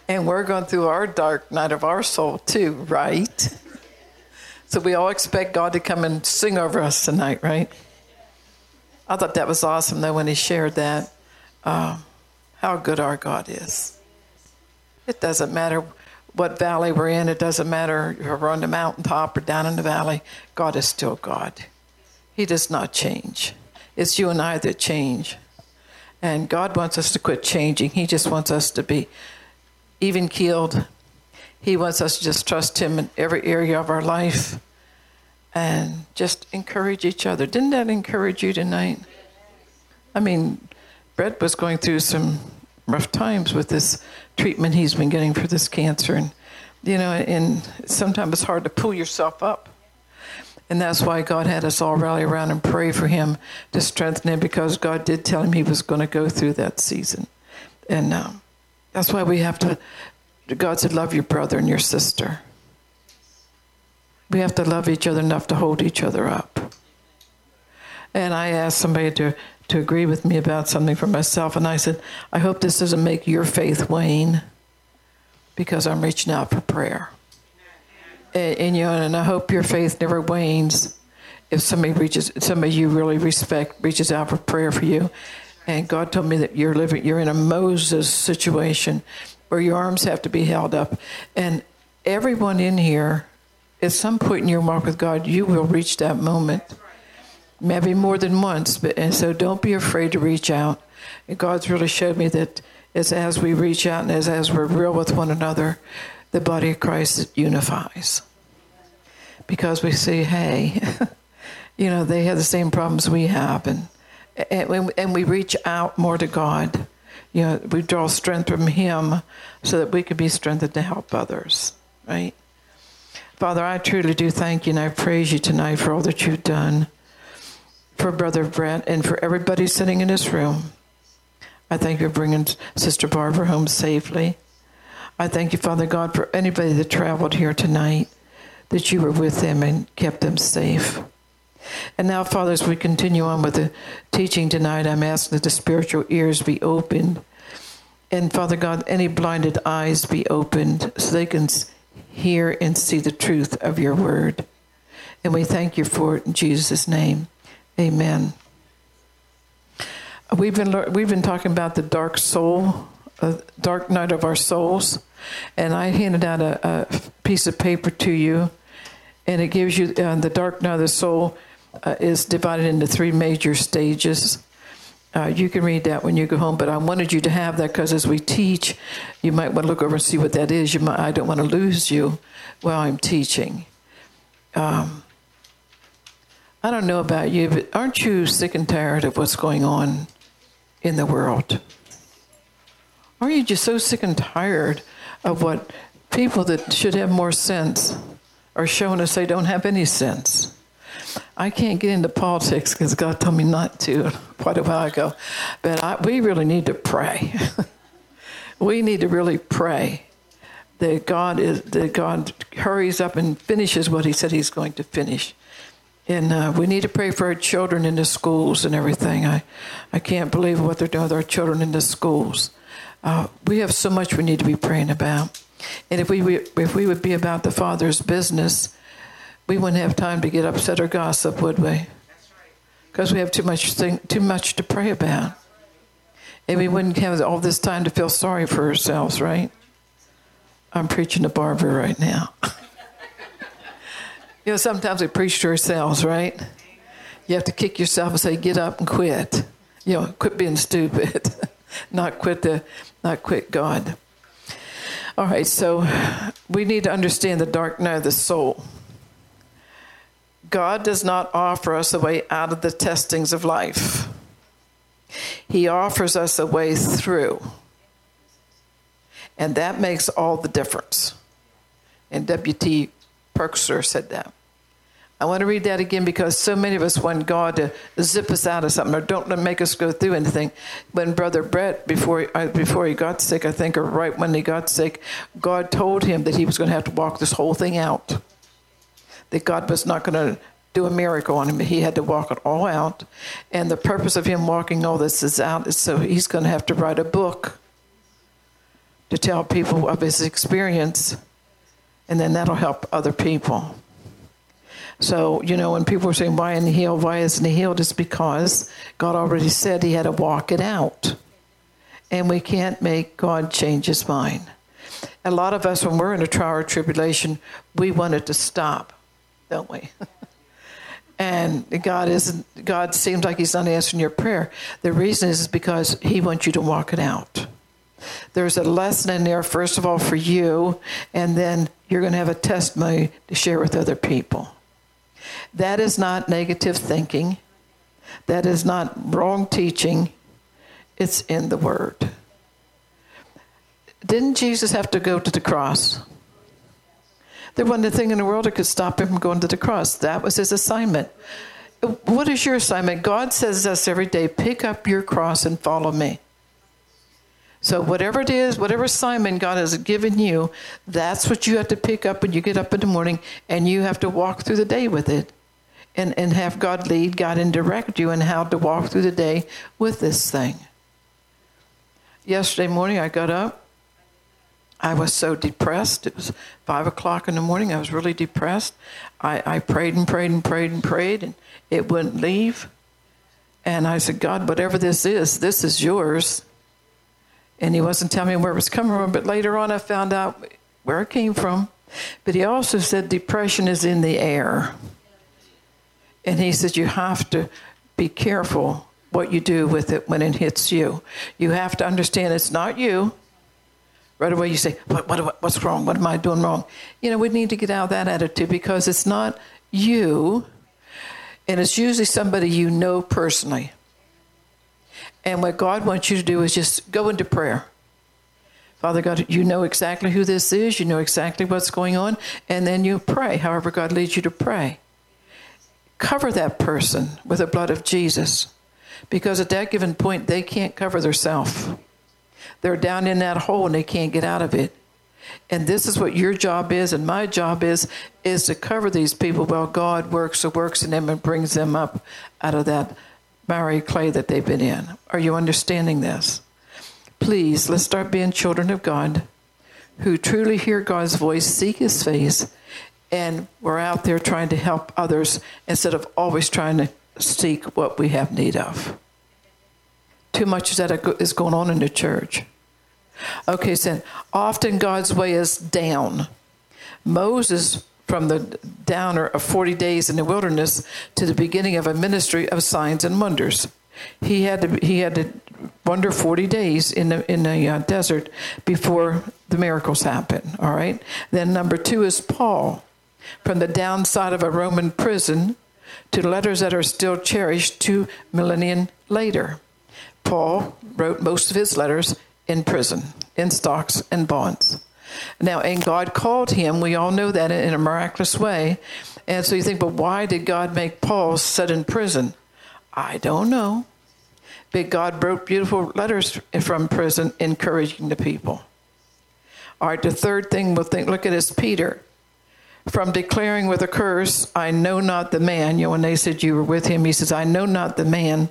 And we're going through our dark night of our soul too, right? So we all expect God to come and sing over us tonight, right? I thought that was awesome, though, when he shared that, how good our God is. It doesn't matter what valley we're in. It doesn't matter if we're on the mountaintop or down in the valley. God is still God. He does not change. It's you and I that change. And God wants us to quit changing. He just wants us to be even-keeled. He wants us to just trust him in every area of our life and just encourage each other. Didn't that encourage you tonight? I mean, Brett was going through some rough times with this treatment he's been getting for this cancer. And, and sometimes it's hard to pull yourself up. And that's why God had us all rally around and pray for him to strengthen him, because God did tell him he was going to go through that season. And that's why we have to, God said, love your brother and your sister. We have to love each other enough to hold each other up. And I asked somebody to agree with me about something for myself. And I said, I hope this doesn't make your faith wane, because I'm reaching out for prayer. And I hope your faith never wanes if somebody you really respect reaches out for prayer for you. And God told me that you're in a Moses situation where your arms have to be held up. And everyone in here, at some point in your walk with God, you will reach that moment. Maybe more than once. And so don't be afraid to reach out. And God's really showed me that as we reach out and as we're real with one another, the body of Christ unifies. Because we say, hey, they have the same problems we have. And we reach out more to God. We draw strength from him so that we can be strengthened to help others, right? Father, I truly do thank you, and I praise you tonight for all that you've done for Brother Brett and for everybody sitting in this room. I thank you for bringing Sister Barbara home safely. I thank you, Father God, for anybody that traveled here tonight, that you were with them and kept them safe. And now, Father, as we continue on with the teaching tonight, I'm asking that the spiritual ears be opened. And, Father God, any blinded eyes be opened so they can hear and see the truth of your word. And we thank you for it in Jesus' name. Amen. We've been talking about the dark soul, dark night of our souls. And I handed out a piece of paper to you, and it gives you the dark night of the soul is divided into 3 major stages. You can read that when you go home, but I wanted you to have that because as we teach, you might want to look over and see what that is. I don't want to lose you while I'm teaching. I don't know about you, but aren't you sick and tired of what's going on in the world? Aren't you just so sick and tired of what people that should have more sense are showing us they don't have any sense? I can't get into politics because God told me not to quite a while ago, but we really need to pray. We need to really pray that God hurries up and finishes what he said he's going to finish. And we need to pray for our children in the schools and everything. I can't believe what they're doing with our children in the schools. We have so much we need to be praying about. And if we would be about the Father's business, we wouldn't have time to get upset or gossip, would we? Because we have too much to pray about. And we wouldn't have all this time to feel sorry for ourselves, right? I'm preaching to Barbara right now. Sometimes we preach to ourselves, right? You have to kick yourself and say, get up and quit. Quit being stupid. Not quit God. All right, so we need to understand the dark night of the soul. God does not offer us a way out of the testings of life. He offers us a way through. And that makes all the difference. And W.T. Perkser said that. I want to read that again because so many of us want God to zip us out of something or don't make us go through anything. When Brother Brett, before he got sick, I think, or right when he got sick, God told him that he was going to have to walk this whole thing out. That God was not going to do a miracle on him. He had to walk it all out. And the purpose of him walking all this out is so he's going to have to write a book to tell people of his experience, and then that'll help other people. So, when people are saying, why isn't he healed? Why isn't he healed? It's because God already said he had to walk it out. And we can't make God change his mind. A lot of us, when we're in a trial or tribulation, we want it to stop, don't we? And God seems like he's not answering your prayer. The reason is because he wants you to walk it out. There's a lesson in there, first of all, for you, and then you're going to have a testimony to share with other people. That is not negative thinking. That is not wrong teaching. It's in the Word. Didn't Jesus have to go to the cross? There wasn't a thing in the world that could stop him from going to the cross. That was his assignment. What is your assignment? God says to us every day, pick up your cross and follow me. So whatever it is, whatever assignment God has given you, that's what you have to pick up when you get up in the morning, and you have to walk through the day with it and have God lead, God, and direct you in how to walk through the day with this thing. Yesterday morning I got up. I was so depressed. It was 5 o'clock in the morning. I was really depressed. I prayed and prayed and prayed and prayed, and it wouldn't leave. And I said, God, whatever this is yours. And he wasn't telling me where it was coming from, but later on I found out where it came from. But he also said depression is in the air. And he said you have to be careful what you do with it when it hits you. You have to understand it's not you. Right away you say, what's wrong? What am I doing wrong? We need to get out of that attitude, because it's not you, and it's usually somebody you know personally. And what God wants you to do is just go into prayer. Father God, you know exactly who this is. You know exactly what's going on. And then you pray, however God leads you to pray. Cover that person with the blood of Jesus. Because at that given point, they can't cover themselves. They're down in that hole and they can't get out of it. And this is what your job is, and my job is to cover these people while God works in them and brings them up out of that miry clay that they've been in. Are you understanding this? Please, let's start being children of God who truly hear God's voice, seek his face, and we're out there trying to help others instead of always trying to seek what we have need of. Too much of that is going on in the church. Okay, so often God's way is down. Moses, from the downer of 40 days in the wilderness to the beginning of a ministry of signs and wonders. He had to wander 40 days in the desert before the miracles happened, all right? Then number 2 is Paul, from the downside of a Roman prison to letters that are still cherished 2 millennia later. Paul wrote most of his letters in prison, in stocks and bonds. Now, and God called him, we all know that, in a miraculous way. And so you think, but why did God make Paul sit in prison? I don't know. But God wrote beautiful letters from prison encouraging the people. All right, the third thing look at is Peter. From declaring with a curse, I know not the man. When they said you were with him, he says, I know not the man.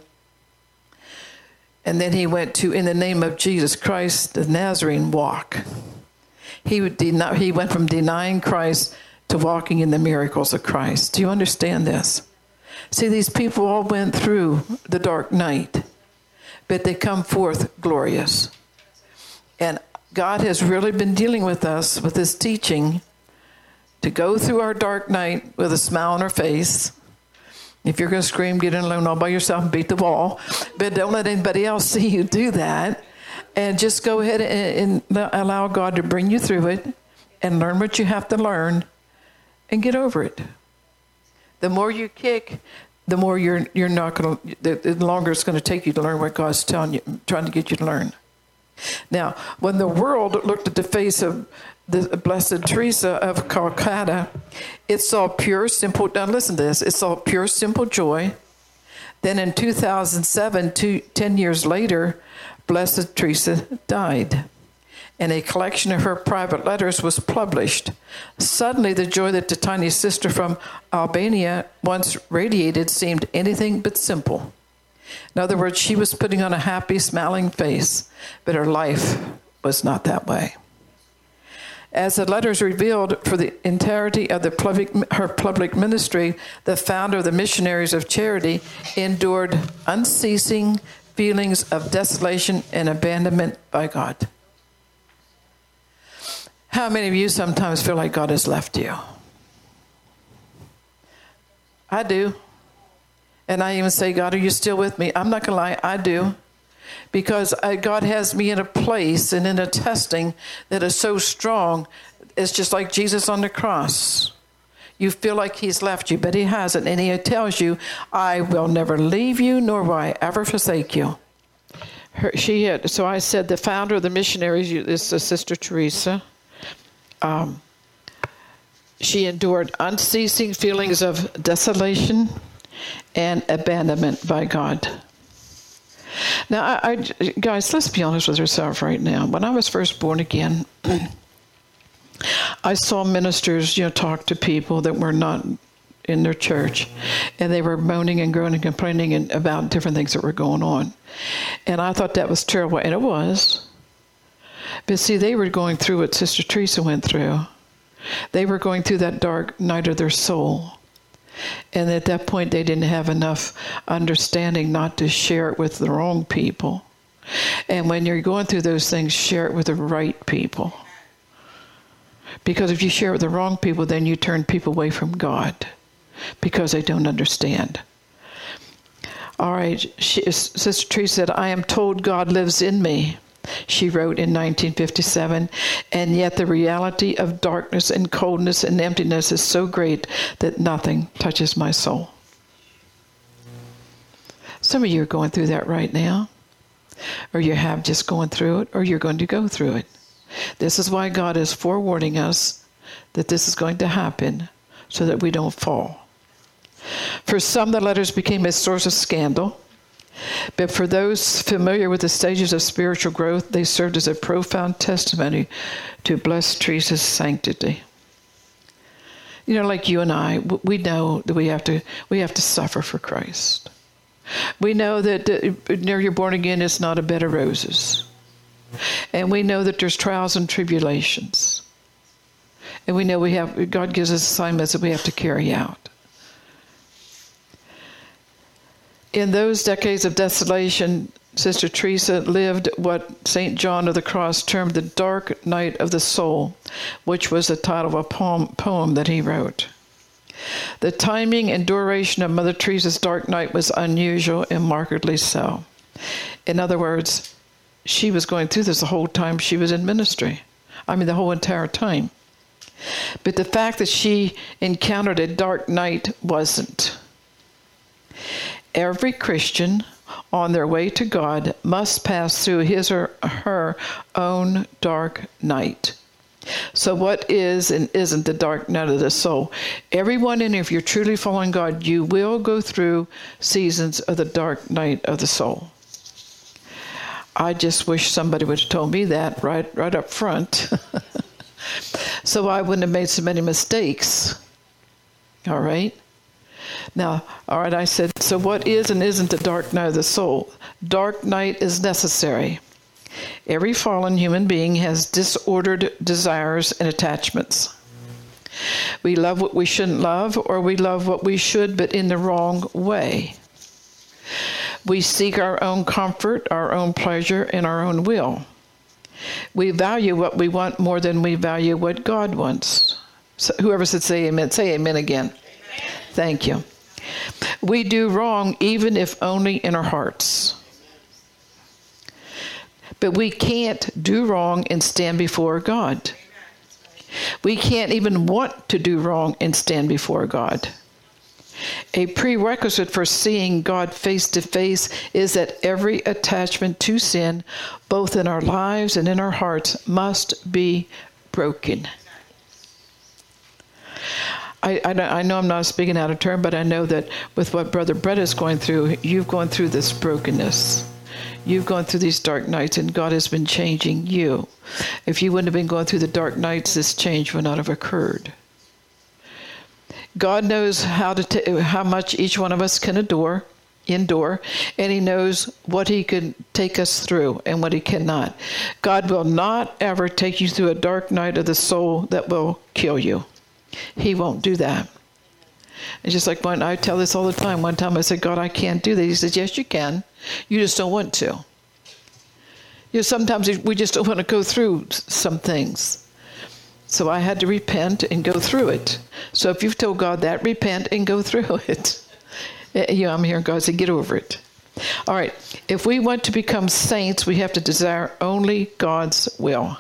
And then he went to, in the name of Jesus Christ, the Nazarene, walk. He went from denying Christ to walking in the miracles of Christ. Do you understand this? See, these people all went through the dark night, but they come forth glorious. And God has really been dealing with us with this teaching to go through our dark night with a smile on our face. If you're going to scream, get in alone all by yourself and beat the wall. But don't let anybody else see you do that. And just go ahead and allow God to bring you through it and learn what you have to learn and get over it. The more you kick, the more you're not going to, the longer it's going to take you to learn what God's telling you, trying to get you to learn. Now, when the world looked at the face of the Blessed Teresa of Calcutta, it saw pure, simple, now listen to this, it saw pure, simple joy. Then in 2007, 10 years later, Blessed Teresa died, and a collection of her private letters was published. Suddenly, the joy that the tiny sister from Albania once radiated seemed anything but simple. In other words, she was putting on a happy, smiling face, but her life was not that way. As the letters revealed, for the entirety of her public ministry, the founder of the Missionaries of Charity endured unceasing feelings of desolation and abandonment by God. How many of you sometimes feel like God has left you? I do. And I even say, God, are you still with me? I'm not going to lie, I do. Because God has me in a place and in a testing that is so strong. It's just like Jesus on the cross. You feel like he's left you, but he hasn't. And he tells you, I will never leave you, nor will I ever forsake you. So I said the founder of the missionaries is Sister Teresa. She endured unceasing feelings of desolation and abandonment by God. Now, guys, let's be honest with ourselves right now. When I was first born again, I saw ministers, talk to people that were not in their church, and they were moaning and groaning and complaining about different things that were going on. And I thought that was terrible, and it was. But see, they were going through what Sister Teresa went through. They were going through that dark night of their soul. And at that point, they didn't have enough understanding not to share it with the wrong people. And when you're going through those things, share it with the right people. Because if you share it with the wrong people, then you turn people away from God because they don't understand. All right, Sister Teresa said, I am told God lives in me. She wrote in 1957, and yet the reality of darkness and coldness and emptiness is so great that nothing touches my soul. Some of you are going through that right now, or you have just gone through it, or you're going to go through it. This is why God is forewarning us that this is going to happen so that we don't fall. For some, the letters became a source of scandal. But for those familiar with the stages of spiritual growth, they served as a profound testimony to Blessed Teresa's sanctity. Like you and I, we know that we have to suffer for Christ. We know that near you're born again, it's not a bed of roses. And we know that there's trials and tribulations. And we know God gives us assignments that we have to carry out. In those decades of desolation, Sister Teresa lived what St. John of the Cross termed the dark night of the soul, which was the title of a poem that he wrote. The timing and duration of Mother Teresa's dark night was unusual and markedly so. In other words, she was going through this the whole time she was in ministry. The whole entire time. But the fact that she encountered a dark night wasn't. Every Christian on their way to God must pass through his or her own dark night. So what is and isn't the dark night of the soul? Everyone in here, if you're truly following God, you will go through seasons of the dark night of the soul. I just wish somebody would have told me that right up front. So I wouldn't have made so many mistakes. All right? Now, all right, I said, so what is and isn't the dark night of the soul? Dark night is necessary. Every fallen human being has disordered desires and attachments. We love what we shouldn't love, or we love what we should, but in the wrong way. We seek our own comfort, our own pleasure, and our own will. We value what we want more than we value what God wants. So whoever said say amen again. Thank you. We do wrong even if only in our hearts. But we can't do wrong and stand before God. We can't even want to do wrong and stand before God. A prerequisite for seeing God face to face is that every attachment to sin, both in our lives and in our hearts, must be broken. I know I'm not speaking out of turn, but I know that with what Brother Brett is going through, you've gone through this brokenness. You've gone through these dark nights, and God has been changing you. If you wouldn't have been going through the dark nights, this change would not have occurred. God knows how much each one of us can endure. endure, and he knows what he can take us through and what he cannot. God will not ever take you through a dark night of the soul that will kill you. He won't do that. It's just like when I tell this all the time. One time I said, God, I can't do that. He says, yes, you can. You just don't want to. Sometimes we just don't want to go through some things. So I had to repent and go through it. So if you've told God that, repent and go through it. I'm hearing God say, get over it. All right. If we want to become saints, we have to desire only God's will.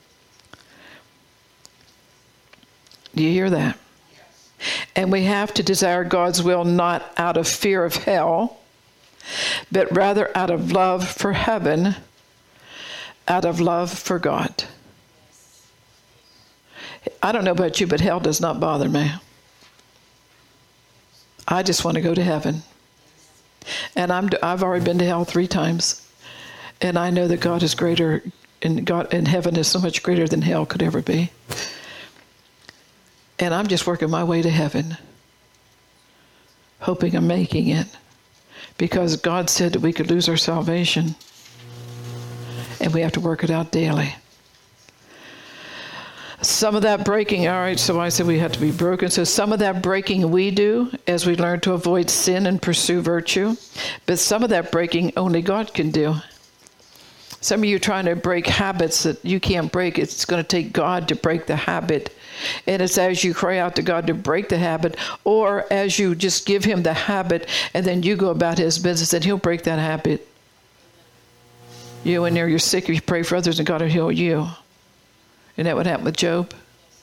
Do you hear that? And we have to desire God's will not out of fear of hell, but rather out of love for heaven, out of love for God. I don't know about you, but hell does not bother me. I just want to go to heaven. And I've already been to hell 3 times. And I know that God is greater, and heaven is so much greater than hell could ever be. And I'm just working my way to heaven, hoping I'm making it. Because God said that we could lose our salvation. And we have to work it out daily. Some of that breaking, all right, so I said we have to be broken. So some of that breaking we do as we learn to avoid sin and pursue virtue. But some of that breaking only God can do. Some of you are trying to break habits that you can't break. It's going to take God to break the habit. And it's as you cry out to God to break the habit, or as you just give him the habit and then you go about his business, and he'll break that habit. You in there, you're sick, you pray for others and God will heal you. Isn't that what happened with Job?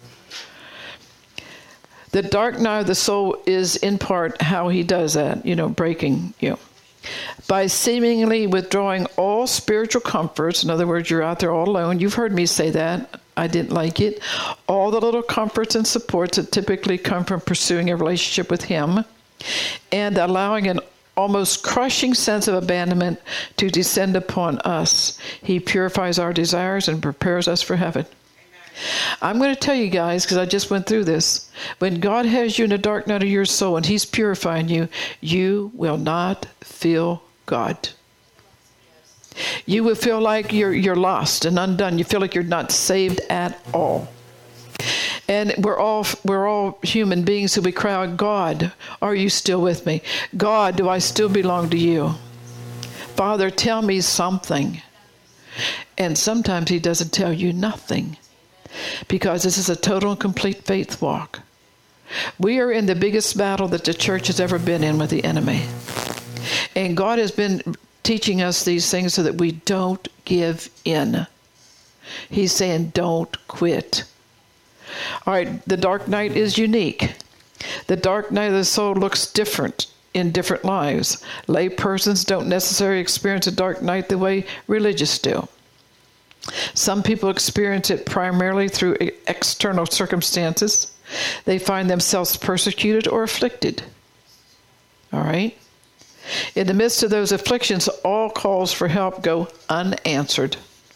The dark night of the soul is in part how he does that, breaking you. By seemingly withdrawing all spiritual comforts, in other words, you're out there all alone. You've heard me say that. I didn't like it. All the little comforts and supports that typically come from pursuing a relationship with him, and allowing an almost crushing sense of abandonment to descend upon us. He purifies our desires and prepares us for heaven. I'm going to tell you guys, because I just went through this. When God has you in the dark night of your soul and he's purifying you, you will not feel God. You will feel like you're lost and undone. You feel like you're not saved at all. And we're all human beings who we cry out, God, are you still with me? God, do I still belong to you? Father, tell me something. And sometimes he doesn't tell you nothing. Because this is a total and complete faith walk. We are in the biggest battle that the church has ever been in with the enemy. And God has been teaching us these things so that we don't give in. He's saying, don't quit. All right, the dark night is unique. The dark night of the soul looks different in different lives. Lay persons don't necessarily experience a dark night the way religious do. Some people experience it primarily through external circumstances. They find themselves persecuted or afflicted. All right? In the midst of those afflictions, all calls for help go unanswered.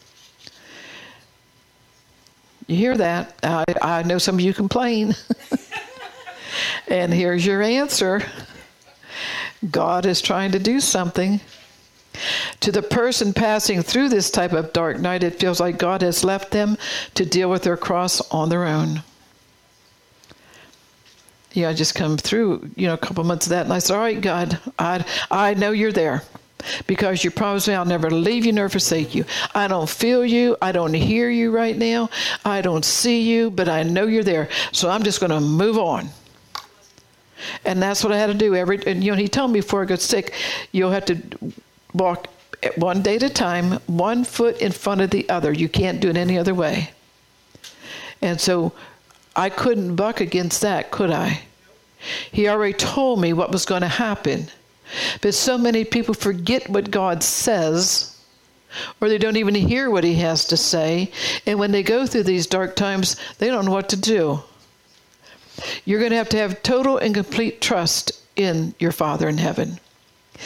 You hear that? I know some of you complain. And here's your answer. God is trying to do something. To the person passing through this type of dark night, it feels like God has left them to deal with their cross on their own. I just come through, a couple months of that, and I said, all right, God, I know you're there. Because you promised me I'll never leave you nor forsake you. I don't feel you. I don't hear you right now. I don't see you, but I know you're there. So I'm just going to move on. And that's what I had to do. He told me before I got sick, you'll have to walk one day at a time, one foot in front of the other. You can't do it any other way. And so I couldn't buck against that, could I? He already told me what was going to happen. But so many people forget what God says, or they don't even hear what he has to say. And when they go through these dark times, they don't know what to do. You're going to have total and complete trust in your Father in heaven.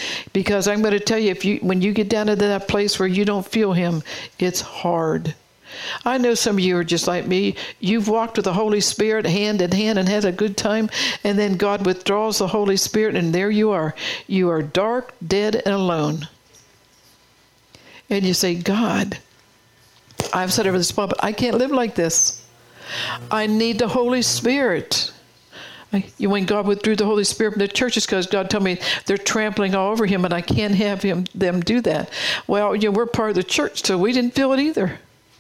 Because I'm going to tell you, when you get down to that place where you don't feel him, it's hard. I know some of you are just like me. You've walked with the Holy Spirit hand in hand and had a good time, and then God withdraws the Holy Spirit, and there you are. You are dark, dead, and alone. And you say, God, I've said over this pulpit, I can't live like this. I need the Holy Spirit. When God withdrew the Holy Spirit from the churches, because God told me they're trampling all over him, and I can't have them do that. Well, we're part of the church, so we didn't feel it either.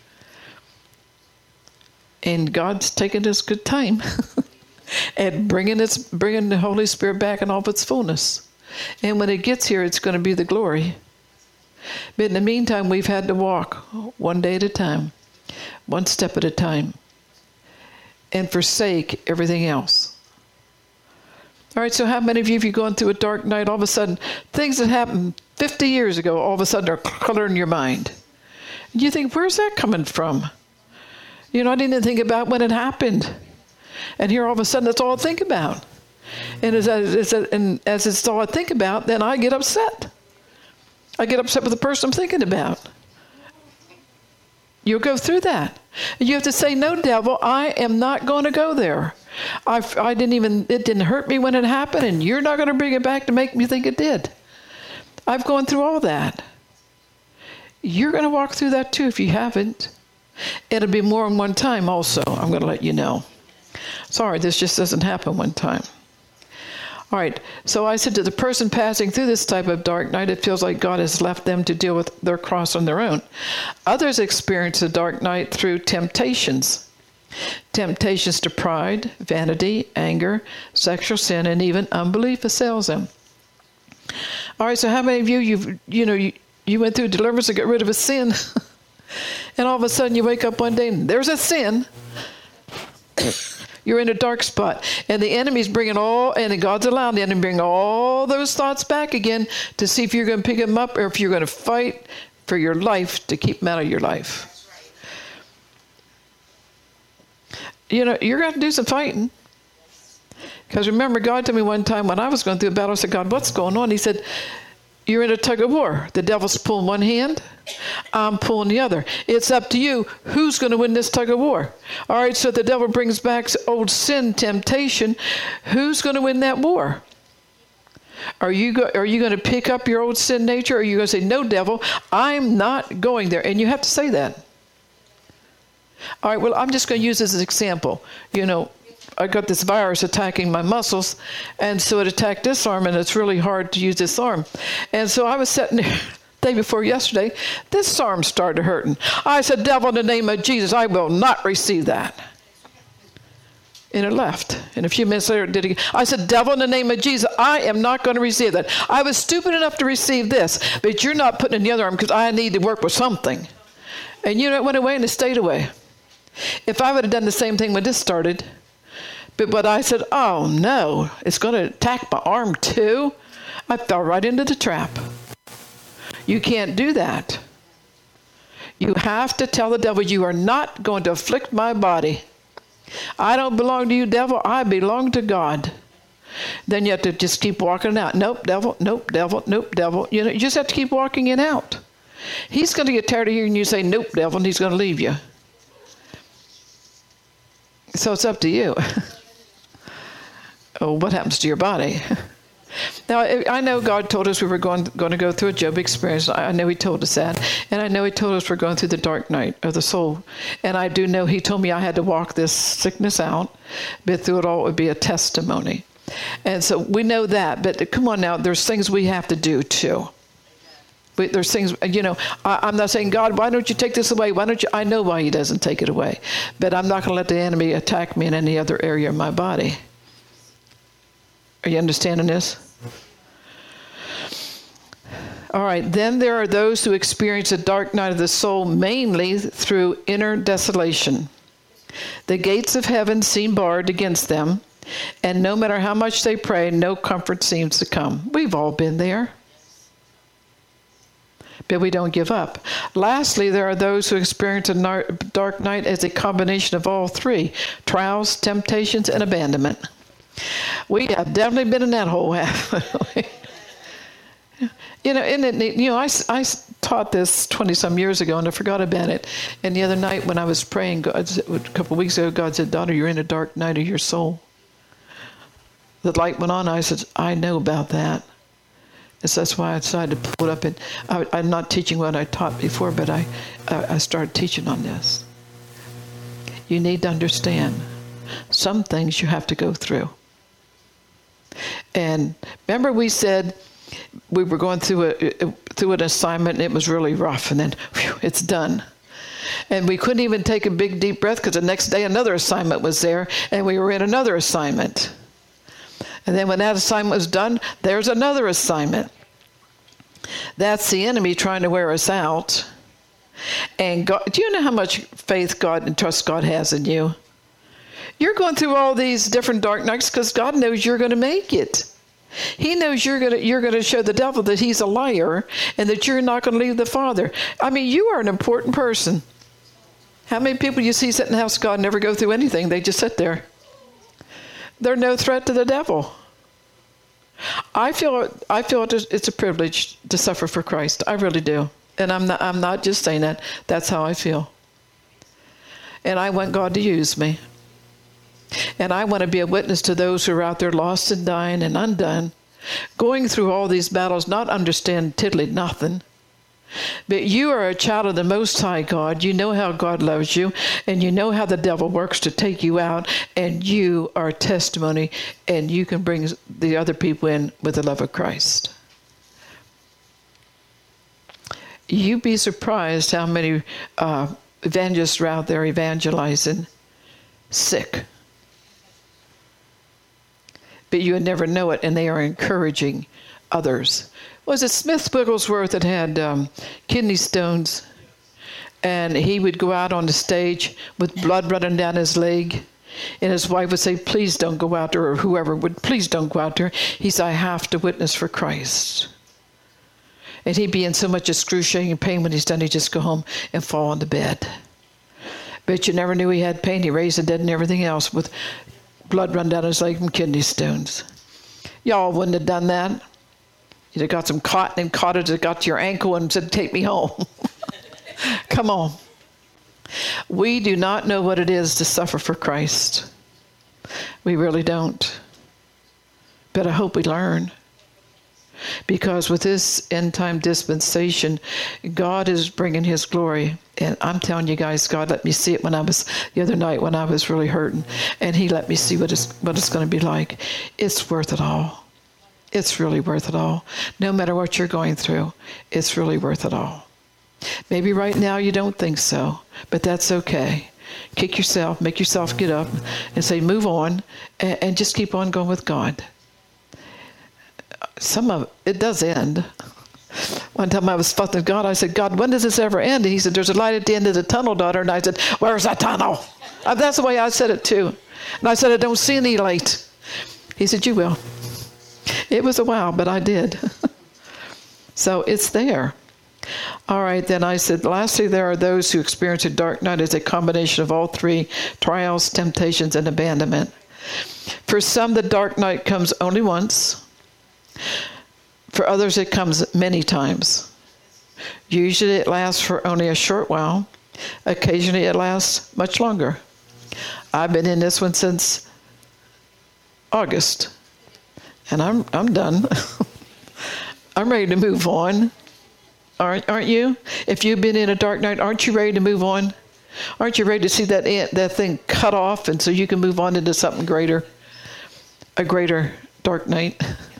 And God's taking his good time and bringing the Holy Spirit back in all of its fullness. And when it gets here, it's going to be the glory. But in the meantime, we've had to walk one day at a time, one step at a time, and forsake everything else. All right, so how many of you, if you're going through a dark night, all of a sudden, things that happened 50 years ago, all of a sudden are coloring your mind? And you think, where's that coming from? I didn't even think about when it happened. And here all of a sudden, that's all I think about. And as it's all I think about, then I get upset. I get upset with the person I'm thinking about. You'll go through that. You have to say, no, devil, I am not going to go there. It didn't hurt me when it happened, and you're not going to bring it back to make me think it did. I've gone through all that. You're going to walk through that too if you haven't. It'll be more than one time also, I'm going to let you know. Sorry, this just doesn't happen one time. All right, so I said to the person passing through this type of dark night, it feels like God has left them to deal with their cross on their own. Others experience the dark night through temptations. Temptations to pride, vanity, anger, sexual sin, and even unbelief assails them. All right, so how many of you went through deliverance to get rid of a sin, and all of a sudden you wake up one day and there's a sin. You're in a dark spot, and the enemy's and God's allowing the enemy to bring all those thoughts back again to see if you're going to pick them up or if you're going to fight for your life to keep them out of your life. You're going to have to do some fighting. Because remember, God told me one time when I was going through a battle, I said, God, what's going on? He said, you're in a tug of war. The devil's pulling one hand, I'm pulling the other. It's up to you who's going to win this tug of war. All right, so the devil brings back old sin, temptation. Who's going to win that war? Are you going to pick up your old sin nature, or are you going to say, no, devil, I'm not going there? And you have to say that. All right, well, I'm just going to use this as an example. I got this virus attacking my muscles, and so it attacked this arm, and it's really hard to use this arm. And so I was sitting there the day before yesterday, this arm started hurting. I said, devil, in the name of Jesus, I will not receive that. And it left. And a few minutes later, it did again. I said, devil, in the name of Jesus, I am not going to receive that. I was stupid enough to receive this, but you're not putting it in the other arm because I need to work with something. And it went away and it stayed away. If I would have done the same thing when this started, but I said, oh no, it's going to attack my arm too, I fell right into the trap. You can't do that. You have to tell the devil, you are not going to afflict my body. I don't belong to you, devil. I belong to God. Then you have to just keep walking out. Nope, devil, nope, devil, nope, devil. You just have to keep walking it out. He's going to get tired of hearing you say, nope, devil, and he's going to leave you. So it's up to you. What happens to your body? Now, I know God told us we were going to go through a Job experience. I know he told us that. And I know he told us we're going through the dark night of the soul. And I do know he told me I had to walk this sickness out. But through it all, it would be a testimony. And so we know that. But come on now, there's things we have to do too. But there's things, I'm not saying, God, why don't you take this away? I know why he doesn't take it away. But I'm not going to let the enemy attack me in any other area of my body. Are you understanding this? All right, then there are those who experience the dark night of the soul mainly through inner desolation. The gates of heaven seem barred against them, and no matter how much they pray, no comfort seems to come. We've all been there. But we don't give up. Lastly, there are those who experience a dark night as a combination of all three: trials, temptations, and abandonment. We have definitely been in that hole, haven't we? You know, isn't it neat? You know, I taught this 20-some years ago, and I forgot about it. And the other night when I was praying, a couple of weeks ago, God said, "Daughter, you're in a dark night of your soul." The light went on. I said, "I know about that." And so that's why I decided to pull it up. And I'm not teaching what I taught before, but I started teaching on this. You need to understand some things you have to go through. And remember we said we were going through an assignment, and it was really rough, and then whew, it's done. And we couldn't even take a big deep breath because the next day another assignment was there, and we were in another assignment. And then when that assignment was done, there's another assignment. That's the enemy trying to wear us out. And God, do you know how much faith God and trust God has in you? You're going through all these different dark nights because God knows you're going to make it. He knows you're going to show the devil that he's a liar and that you're not going to leave the Father. I mean, you are an important person. How many people you see sit in the house of God never go through anything? They just sit there. They're no threat to the devil. I feel it's a privilege to suffer for Christ. I really do. And I'm not just saying that. That's how I feel. And I want God to use me. And I want to be a witness to those who are out there lost and dying and undone, going through all these battles, not understand tiddly nothing. But you are a child of the Most High God. You know how God loves you, and you know how the devil works to take you out, and you are a testimony, and you can bring the other people in with the love of Christ. You'd be surprised how many evangelists are out there evangelizing sick. But you would never know it, and they are encouraging others. Was it Smith Wigglesworth that had kidney stones, and he would go out on the stage with blood running down his leg, and his wife would say, "Please don't go out there," or whoever would, "Please don't go out there." He said, "I have to witness for Christ." And he'd be in so much excruciating pain when he's done, he'd just go home and fall on the bed. But you never knew he had pain. He raised the dead and everything else with blood run down his leg from kidney stones. Y'all wouldn't have done that. You'd have got some cotton and cottage that got to your ankle and said, "Take me home." Come on. We do not know what it is to suffer for Christ. We really don't. But I hope we learn. Because with this end-time dispensation, God is bringing his glory. And I'm telling you guys, God let me see it the other night when I was really hurting. And he let me see what it's going to be like. It's worth it all. It's really worth it all. No matter what you're going through, it's really worth it all. Maybe right now you don't think so, but that's okay. Kick yourself, make yourself get up and say, move on, and just keep on going with God. Some of it does end. One time I was fussing with God. I said, "God, when does this ever end?" And he said, "There's a light at the end of the tunnel, daughter." And I said, "Where's that tunnel?" That's the way I said it too. And I said, "I don't see any light." He said, "You will." It was a while, but I did. So it's there. All right, then I said, lastly, there are those who experience a dark night as a combination of all three: trials, temptations, and abandonment. For some, the dark night comes only once. For others, it comes many times. Usually it lasts for only a short while. Occasionally it lasts much longer. I've been in this one since August, and I'm done. I'm ready to move on. Aren't you? If you've been in a dark night, aren't you ready to move on? Aren't you ready to see that thing cut off, and so you can move on into something greater, a greater dark night?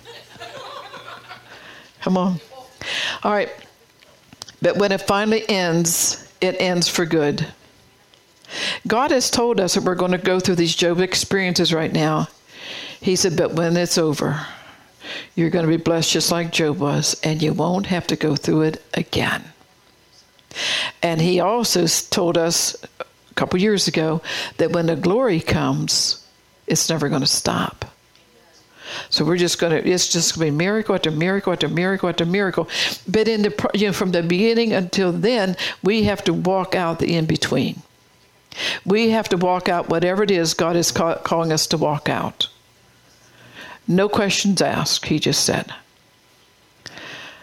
Come on. All right. But when it finally ends, it ends for good. God has told us that we're going to go through these Job experiences right now. He said, but when it's over, you're going to be blessed just like Job was, and you won't have to go through it again. And he also told us a couple years ago that when the glory comes, it's never going to stop. So it's just going to be miracle after miracle after miracle after miracle. But from the beginning until then, we have to walk out the in-between. We have to walk out whatever it is God is calling us to walk out. No questions asked, he just said.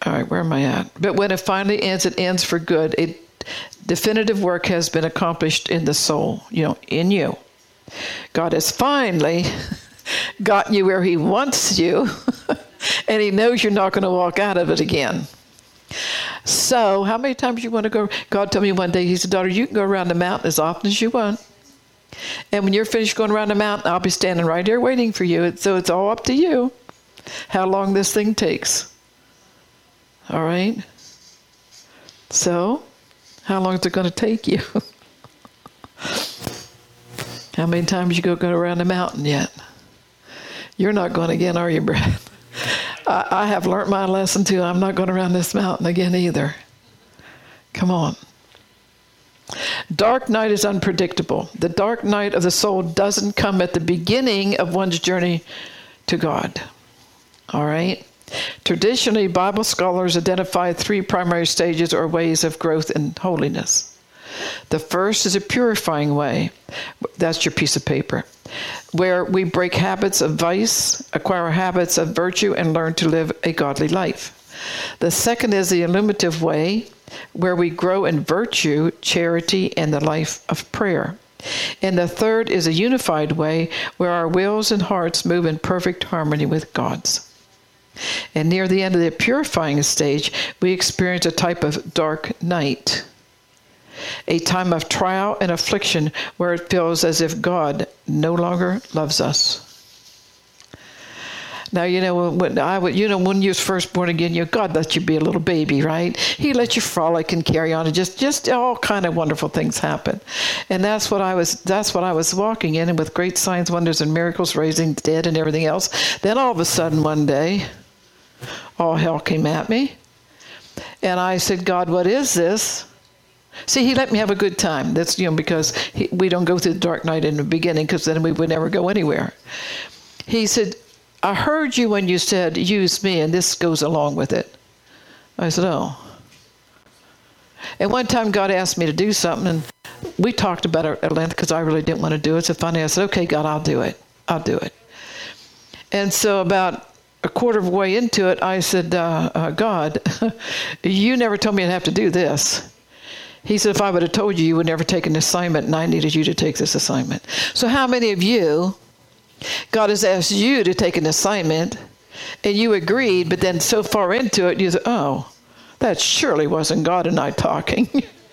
All right, where am I at? But when it finally ends, it ends for good. Definitive work has been accomplished in the soul, in you. God has finally gotten you where he wants you, and he knows you're not going to walk out of it again. So how many times you want to go? God told me one day, he said, daughter, you can go around the mountain as often as you want. And when you're finished going around the mountain, I'll be standing right here waiting for you. So it's all up to you how long this thing takes. All right? So, how long is it going to take you? How many times you go around the mountain yet? You're not going again, are you, Brad? I have learned my lesson too. I'm not going around this mountain again either. Come on. Dark night is unpredictable. The dark night of the soul doesn't come at the beginning of one's journey to God. All right? Traditionally, Bible scholars identify 3 primary stages or ways of growth in holiness. The first is a purifying way. That's your piece of paper, where we break habits of vice, acquire habits of virtue, and learn to live a godly life. The second is the illuminative way, where we grow in virtue, charity, and the life of prayer. And the third is a unified way, where our wills and hearts move in perfect harmony with God's. And near the end of the purifying stage, we experience a type of dark night, a time of trial and affliction where it feels as if God no longer loves us. Now, when you was first born again, God let you be a little baby, right? He let you frolic and carry on, and just all kind of wonderful things happen. And that's what I was walking in, and with great signs, wonders, and miracles, raising the dead and everything else. Then all of a sudden one day, all hell came at me. And I said, God, what is this? See, he let me have a good time. That's, because we don't go through the dark night in the beginning, because then we would never go anywhere. He said, I heard you when you said, use me, and this goes along with it. I said, oh. And one time God asked me to do something, and we talked about it at length because I really didn't want to do it. So finally I said, okay, God, I'll do it. I'll do it. And so about a quarter of the way into it, I said, God, you never told me I'd have to do this. He said, if I would have told you, you would never take an assignment, and I needed you to take this assignment. So how many of you, God has asked you to take an assignment, and you agreed, but then so far into it, you said, oh, that surely wasn't God and I talking.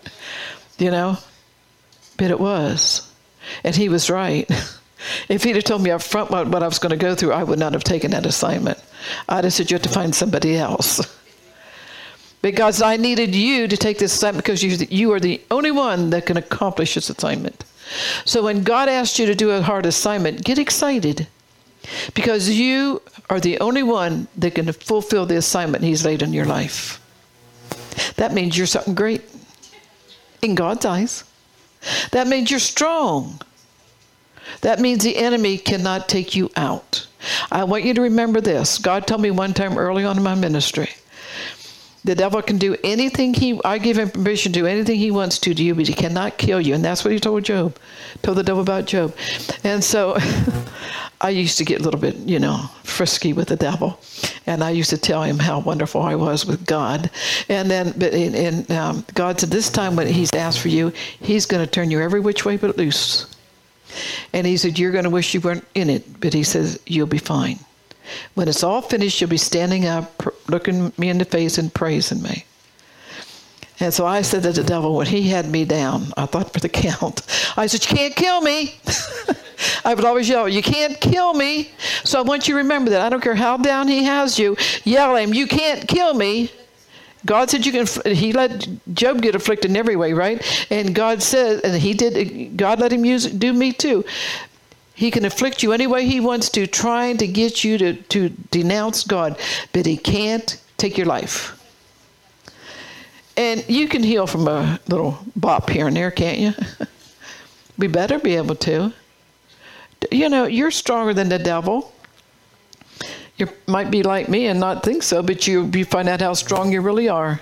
But it was. And he was right. If he'd have told me up front what I was going to go through, I would not have taken that assignment. I'd have said, you have to find somebody else. Because I needed you to take this assignment because you are the only one that can accomplish this assignment. So when God asks you to do a hard assignment, get excited. Because you are the only one that can fulfill the assignment he's laid in your life. That means you're something great in God's eyes. That means you're strong. That means the enemy cannot take you out. I want you to remember this. God told me one time early on in my ministry, the devil can do anything I give him permission to do anything he wants to you, but he cannot kill you. And that's what he told Job. Told the devil about Job. And so I used to get a little bit, frisky with the devil. And I used to tell him how wonderful I was with God. And then, God said, this time when he's asked for you, he's going to turn you every which way but loose. And he said, you're going to wish you weren't in it. But he says, you'll be fine. When it's all finished, you'll be standing up, looking me in the face and praising me. And so I said to the devil, when he had me down, I thought for the count, I said, you can't kill me. I would always yell, you can't kill me. So I want you to remember that. I don't care how down he has you, yell at him, you can't kill me. God said he let Job get afflicted in every way, right? And God said, and God let him do me too. He can afflict you any way he wants to, trying to get you to denounce God, but he can't take your life. And you can heal from a little bop here and there, can't you? We better be able to. You're stronger than the devil. You might be like me and not think so, but you find out how strong you really are.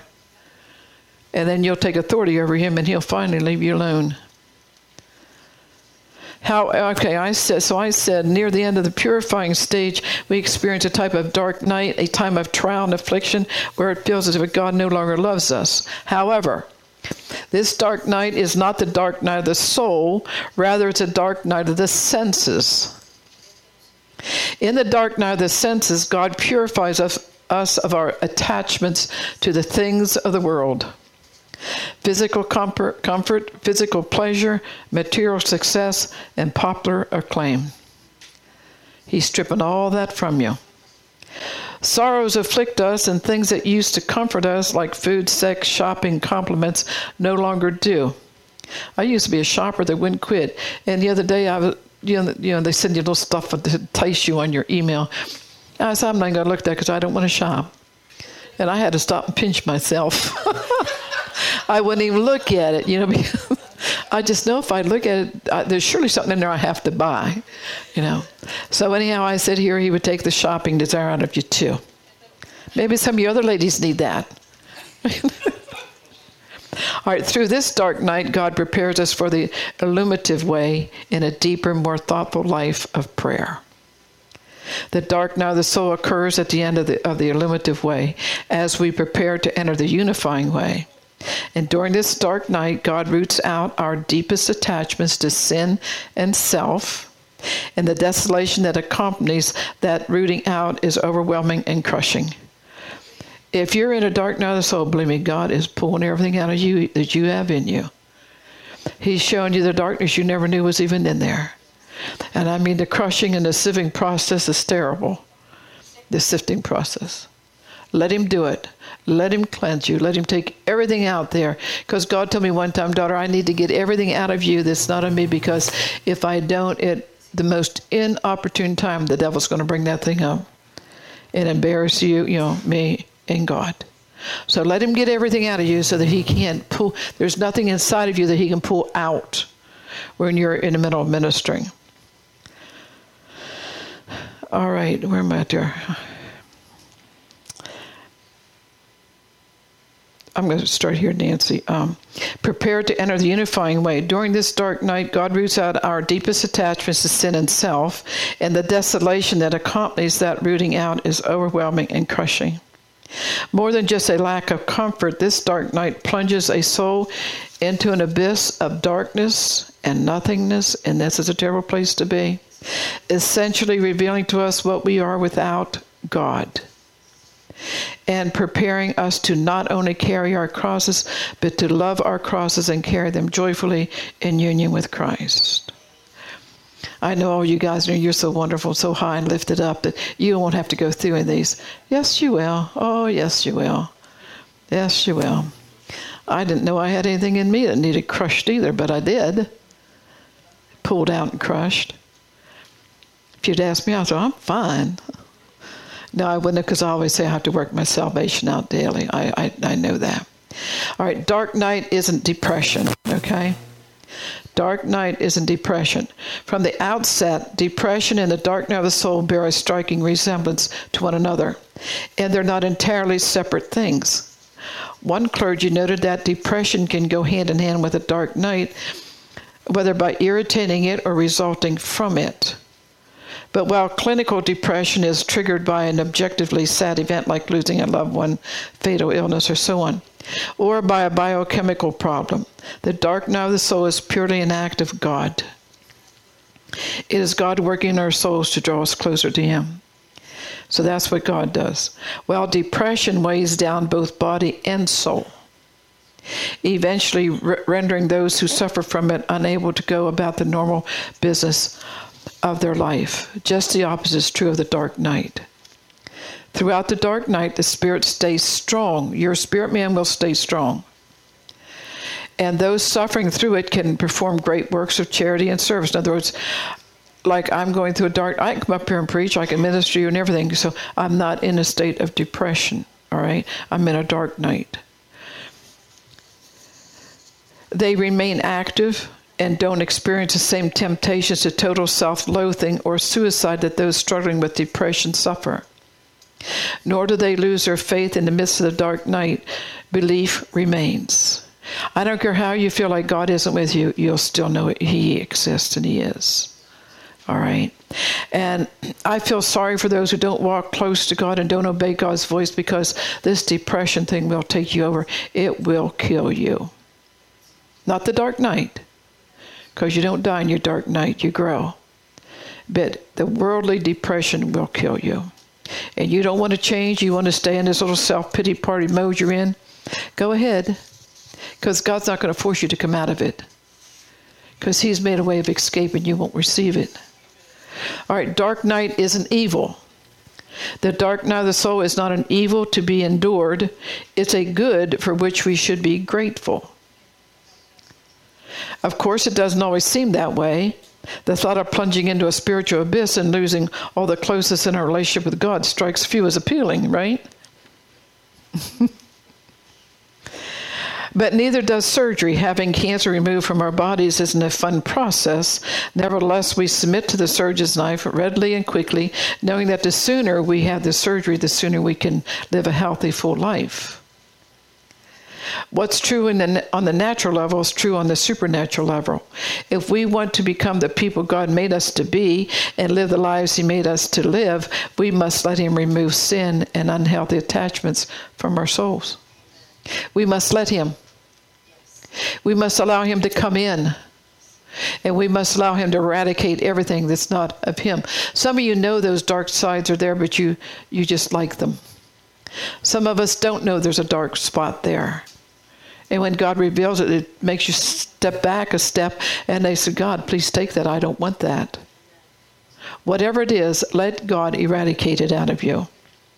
And then you'll take authority over him and he'll finally leave you alone. I said near the end of the purifying stage, we experience a type of dark night, a time of trial and affliction where it feels as if God no longer loves us. However, this dark night is not the dark night of the soul, rather it's a dark night of the senses. In the dark night of the senses, God purifies us of our attachments to the things of the world. Physical comfort, physical pleasure, material success, and popular acclaim. He's stripping all that from you. Sorrows afflict us, and things that used to comfort us, like food, sex, shopping, compliments, no longer do. I used to be a shopper that wouldn't quit. And the other day, I was, they send you little stuff to entice you on your email. And I said, I'm not going to look at that because I don't want to shop. And I had to stop and pinch myself. I wouldn't even look at it, because I just know if I look at it, there's surely something in there I have to buy, So anyhow, I said here he would take the shopping desire out of you too. Maybe some of you other ladies need that. All right, through this dark night, God prepares us for the illuminative way in a deeper, more thoughtful life of prayer. The dark night of the soul occurs at the end of the illuminative way as we prepare to enter the unifying way. And during this dark night, God roots out our deepest attachments to sin and self, and the desolation that accompanies that rooting out is overwhelming and crushing. If you're in a dark night of the soul, believe me, God is pulling everything out of you that you have in you. He's showing you the darkness you never knew was even in there. And I mean, the crushing and the sieving process is terrible. The sifting process. Let him do it. Let him cleanse you. Let him take everything out there. Because God told me one time, daughter, I need to get everything out of you that's not of me, because if I don't, the most inopportune time, the devil's going to bring that thing up and embarrass you, me and God. So let him get everything out of you so that he can't pull. There's nothing inside of you that he can pull out when you're in the middle of ministering. All right, where am I at there? I'm going to start here, Nancy. Prepare to enter the unifying way. During this dark night, God roots out our deepest attachments to sin and self, and the desolation that accompanies that rooting out is overwhelming and crushing. More than just a lack of comfort, this dark night plunges a soul into an abyss of darkness and nothingness, and this is a terrible place to be, essentially revealing to us what we are without God, and preparing us to not only carry our crosses, but to love our crosses and carry them joyfully in union with Christ. I know all you guys know you're so wonderful, so high and lifted up that you won't have to go through any of these. Yes, you will. Oh, yes, you will. Yes, you will. I didn't know I had anything in me that needed crushed either, but I did. Pulled out and crushed. If you'd asked me, I'd say, I'm fine. No, I wouldn't have, because I always say I have to work my salvation out daily. I know that. All right, dark night isn't depression, okay? Dark night isn't depression. From the outset, depression and the dark night of the soul bear a striking resemblance to one another, and they're not entirely separate things. One clergy noted that depression can go hand in hand with a dark night, whether by irritating it or resulting from it. But while clinical depression is triggered by an objectively sad event like losing a loved one, fatal illness, or so on, or by a biochemical problem, the dark night of the soul is purely an act of God. It is God working in our souls to draw us closer to him. So that's what God does. While depression weighs down both body and soul, eventually rendering those who suffer from it unable to go about the normal business of their life. Just the opposite is true of the dark night. Throughout the dark night, the spirit stays strong. Your spirit man will stay strong. And those suffering through it can perform great works of charity and service. In other words, like I'm going through a dark, I can come up here and preach, I can minister you and everything, so I'm not in a state of depression, all right? I'm in a dark night. They remain active and don't experience the same temptations to total self-loathing or suicide that those struggling with depression suffer. Nor do they lose their faith in the midst of the dark night. Belief remains. I don't care how you feel like God isn't with you, you'll still know He exists, and He is. All right? And I feel sorry for those who don't walk close to God and don't obey God's voice, because this depression thing will take you over. It will kill you. Not the dark night, because you don't die in your dark night, you grow. But the worldly depression will kill you. And you don't want to change, you want to stay in this little self-pity party mode you're in, go ahead. Because God's not going to force you to come out of it. Because He's made a way of escape and you won't receive it. All right, dark night isn't evil. The dark night of the soul is not an evil to be endured. It's a good for which we should be grateful. Of course, it doesn't always seem that way. The thought of plunging into a spiritual abyss and losing all the closeness in our relationship with God strikes few as appealing, right? But neither does surgery. Having cancer removed from our bodies isn't a fun process. Nevertheless, we submit to the surgeon's knife readily and quickly, knowing that the sooner we have the surgery, the sooner we can live a healthy, full life. What's true on the natural level is true on the supernatural level. If we want to become the people God made us to be and live the lives He made us to live, we must let Him remove sin and unhealthy attachments from our souls. We must let Him. We must allow Him to come in. And we must allow Him to eradicate everything that's not of Him. Some of you know those dark sides are there, but you just like them. Some of us don't know there's a dark spot there. And when God reveals it, it makes you step back a step and they say, God, please take that. I don't want that. Whatever it is, let God eradicate it out of you.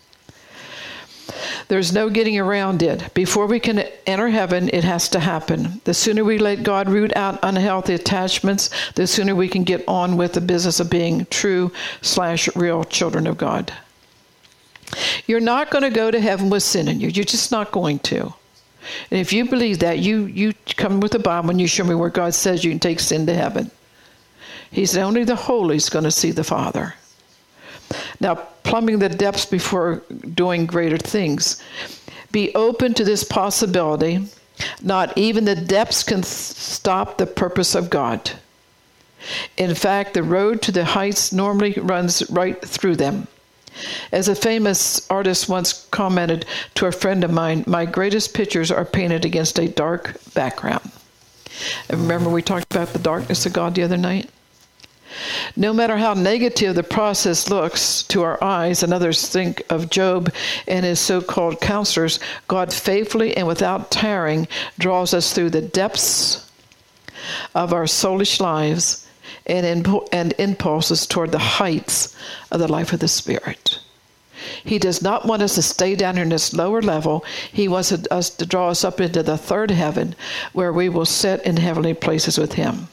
There's no getting around it. Before we can enter heaven, it has to happen. The sooner we let God root out unhealthy attachments, the sooner we can get on with the business of being true/real children of God. You're not going to go to heaven with sin in you. You're just not going to. And if you believe that, you come with the Bible and you show me where God says you can take sin to heaven. He said only the holy is going to see the Father. Now, plumbing the depths before doing greater things. Be open to this possibility. Not even the depths can stop the purpose of God. In fact, the road to the heights normally runs right through them. As a famous artist once commented to a friend of mine, my greatest pictures are painted against a dark background. And remember we talked about the darkness of God the other night? No matter how negative the process looks to our eyes, and others think of Job and his so-called counselors, God faithfully and without tiring draws us through the depths of our soulish lives and impulses toward the heights of the life of the Spirit. He does not want us to stay down in this lower level. He wants us to draw us up into the third heaven, where we will sit in heavenly places with Him.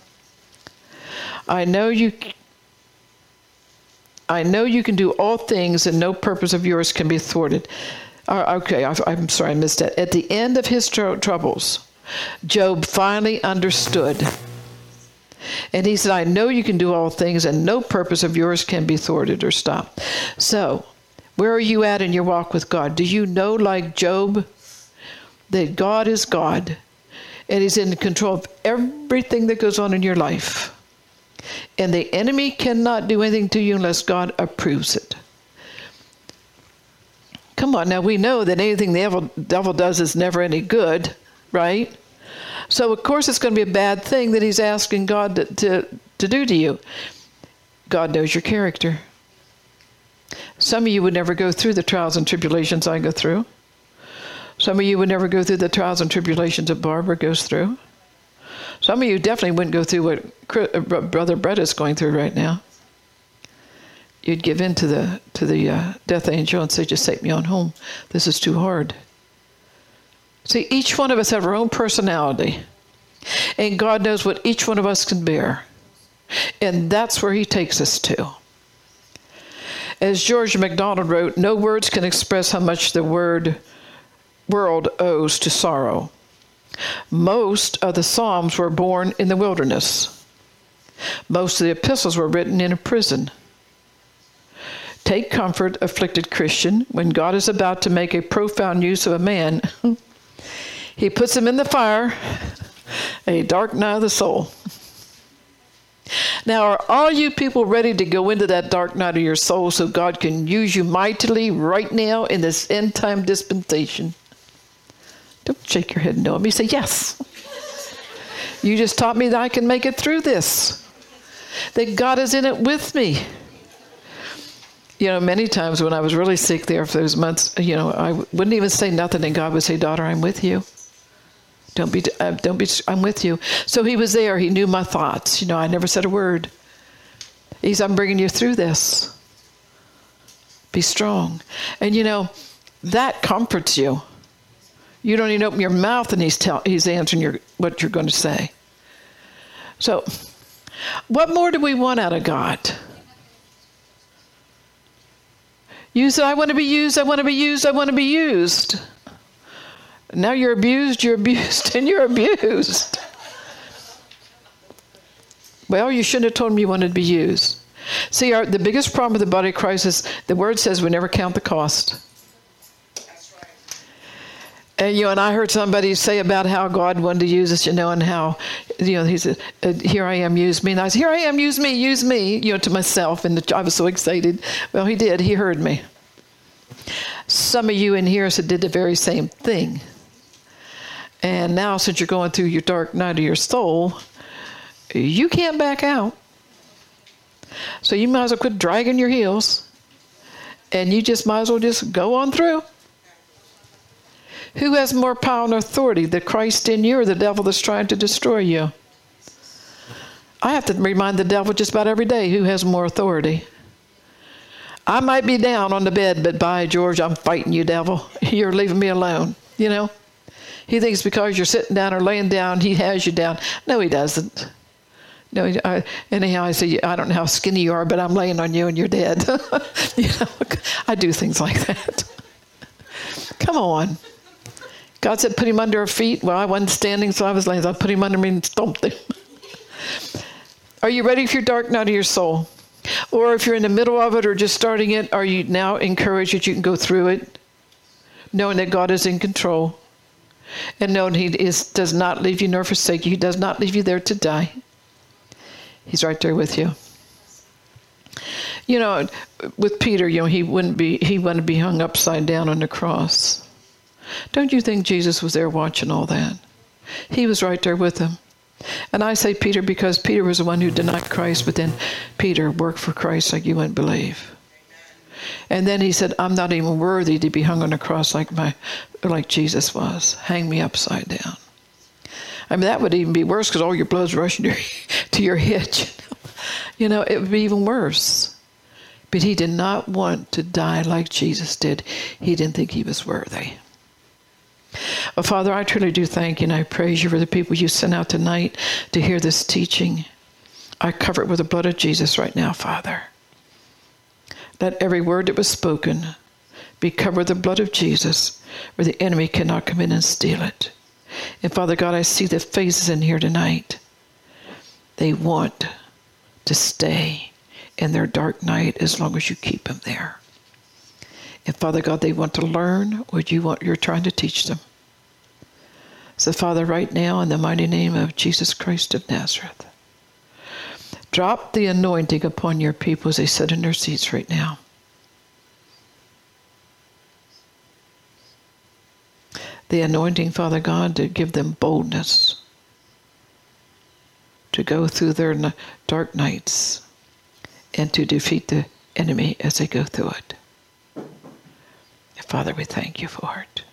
I know you can do all things, and no purpose of yours can be thwarted. Okay, I'm sorry, I missed that. At the end of his troubles, Job finally understood. And he said, I know you can do all things, and no purpose of yours can be thwarted or stopped. So, where are you at in your walk with God? Do you know, like Job, that God is God, and He's in control of everything that goes on in your life? And the enemy cannot do anything to you unless God approves it. Come on, now we know that anything the devil does is never any good, right? So of course it's going to be a bad thing that he's asking God to do to you. God knows your character. Some of you would never go through the trials and tribulations I go through. Some of you would never go through the trials and tribulations that Barbara goes through. Some of you definitely wouldn't go through what Brother Brett is going through right now. You'd give in to the death angel and say, just take me on home. This is too hard. See, each one of us have our own personality. And God knows what each one of us can bear. And that's where He takes us to. As George MacDonald wrote, no words can express how much the world owes to sorrow. Most of the Psalms were born in the wilderness. Most of the epistles were written in a prison. Take comfort, afflicted Christian, when God is about to make a profound use of a man. He puts them in the fire, a dark night of the soul. Now, are all you people ready to go into that dark night of your soul so God can use you mightily right now in this end time dispensation? Don't shake your head no. Let me say yes. You just taught me that I can make it through this. That God is in it with me. You know, many times when I was really sick there for those months, you know, I wouldn't even say nothing, and God would say, "Daughter, I'm with you. Don't be, I'm with you." So he was there. He knew my thoughts. You know, I never said a word. He said, "I'm bringing you through this. Be strong." And you know, that comforts you. You don't even open your mouth and he's answering what you're going to say. So, what more do we want out of God? You say, "I want to be used, I want to be used, I want to be used." Now you're abused, and you're abused. Well, you shouldn't have told me you wanted to be used. See, the biggest problem with the body of Christ is the word says we never count the cost. That's right. And you know, and I heard somebody say about how God wanted to use us, you know, and how, you know, he said, "Here I am, use me." And I said, "Here I am, use me," you know, to myself. And I was so excited. Well, he did. He heard me. Some of you in here did the very same thing. And now, since you're going through your dark night of your soul, you can't back out. So you might as well quit dragging your heels. And you just might as well just go on through. Who has more power and authority, the Christ in you or the devil that's trying to destroy you? I have to remind the devil just about every day who has more authority. I might be down on the bed, but by George, I'm fighting you, devil. You're leaving me alone, you know? He thinks because you're sitting down or laying down, he has you down. No, he doesn't. No, anyhow, I say, "I don't know how skinny you are, but I'm laying on you and you're dead." You know, I do things like that. Come on. God said, "Put him under our feet." Well, I wasn't standing, so I was laying. So I put him under me and stomped him. Are you ready for your dark night of your soul? Or if you're in the middle of it or just starting it, are you now encouraged that you can go through it, knowing that God is in control? And knowing he does not leave you nor forsake you. He does not leave you there to die. He's right there with you. You know, with Peter, you know, he wanted to be hung upside down on the cross. Don't you think Jesus was there watching all that? He was right there with him. And I say Peter because Peter was the one who denied Christ, but then Peter worked for Christ like you wouldn't believe. And then he said, "I'm not even worthy to be hung on a cross like Jesus was. Hang me upside down." I mean, that would even be worse because all your blood's rushing to your head. You know, it would be even worse. But he did not want to die like Jesus did. He didn't think he was worthy. Well, Father, I truly do thank you and I praise you for the people you sent out tonight to hear this teaching. I cover it with the blood of Jesus right now, Father. Let every word that was spoken be covered with the blood of Jesus, where the enemy cannot come in and steal it. And Father God, I see the faces in here tonight. They want to stay in their dark night as long as you keep them there. And Father God, they want to learn what you're trying to teach them. So Father, right now, in the mighty name of Jesus Christ of Nazareth, drop the anointing upon your people as they sit in their seats right now. The anointing, Father God, to give them boldness to go through their dark nights and to defeat the enemy as they go through it. Father, we thank you for it.